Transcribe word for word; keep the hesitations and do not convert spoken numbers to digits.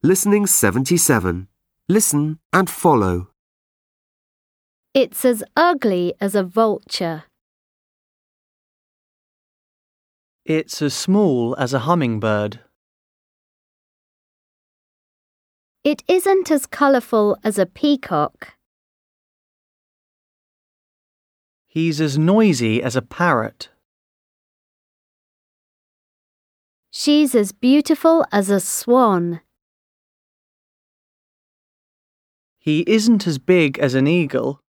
Listening seventy-seven. Listen and follow. It's as ugly as a vulture. It's as small as a hummingbird. It isn't as colourful as a peacock. He's as noisy as a parrot. She's as beautiful as a swan. He isn't as big as an eagle.